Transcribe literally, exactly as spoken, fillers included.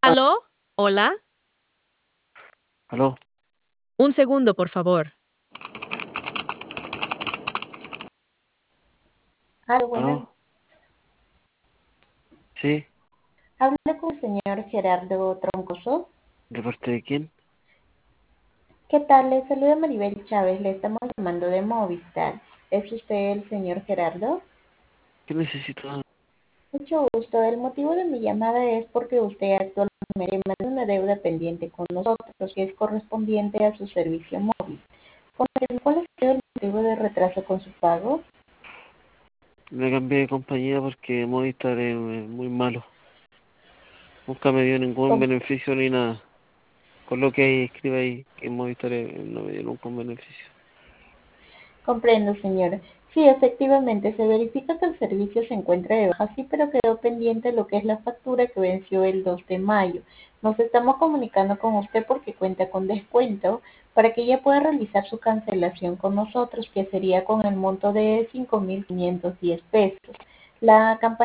¿Aló? ¿Hola? Aló, Un segundo, por favor. Aló, buenas. aló, sí, Hablo con el señor Gerardo Troncoso. ¿de parte de quién? ¿Qué tal? Le saluda Maribel Chávez. Le estamos llamando de Movistar. ¿Es usted el señor Gerardo? ¿Qué necesito? Mucho gusto. El motivo de mi llamada es porque usted actualmente tiene una deuda pendiente con nosotros que es correspondiente a su servicio móvil. Confirme, ¿cuál ha sido el motivo de retraso con su pago? Me cambié de compañía porque Movistar es eh, muy malo. Nunca me dio ningún Com- beneficio ni nada. Por lo que ahí escribe ahí que Movistar eh, no me dio nunca un beneficio. Comprendo, señora. Sí, efectivamente, se verifica que el servicio se encuentra de baja, sí, pero quedó pendiente lo que es la factura que venció el dos de mayo. Nos estamos comunicando con usted porque cuenta con descuento para que ella pueda realizar su cancelación con nosotros, que sería con el monto de cinco mil quinientos diez pesos. La campaña